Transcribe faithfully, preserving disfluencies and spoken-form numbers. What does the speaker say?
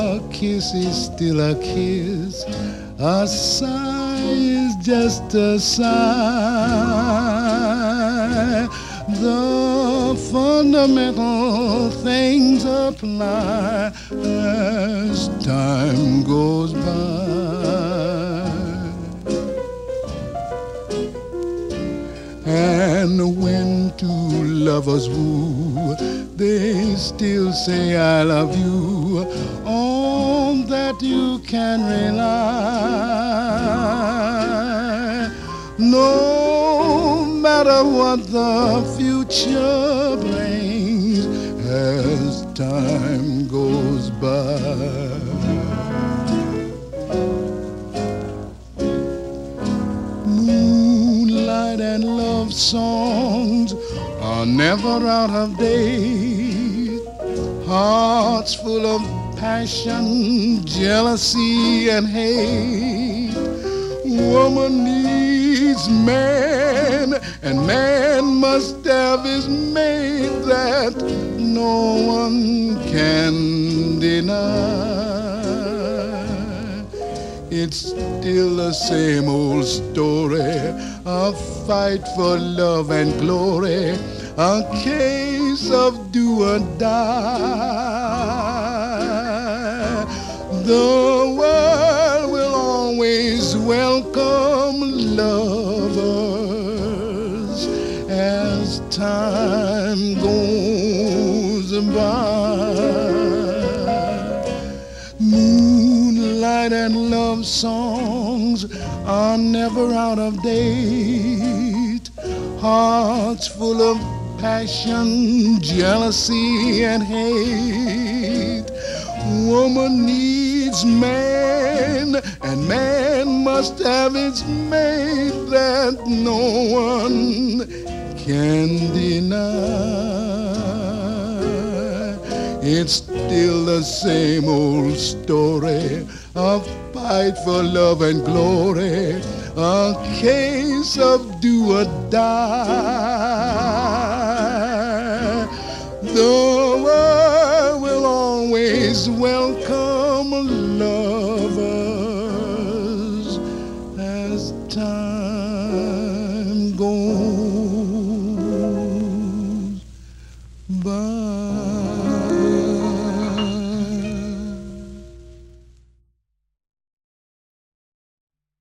A kiss is still a kiss. A sigh is just a sigh. The fundamental things apply as time goes by. And when two lovers woo, they still say I love you. On that you can rely. No matter what the future brings as time goes by. Moonlight and love songs are never out of date. Hearts full of passion, jealousy, and hate. Woman needs man, and man must have his mate that no one can deny. It's still the same old story, a fight for love and glory, a case of do or die. The world will always welcome lovers as time goes by. Moonlight and love songs are never out of date. Hearts full of passion, jealousy, and hate. Woman needs man, and man must have its mate that no one can deny. It's still the same old story, a fight for love and glory, a case of do or die. The world will always welcome lovers as time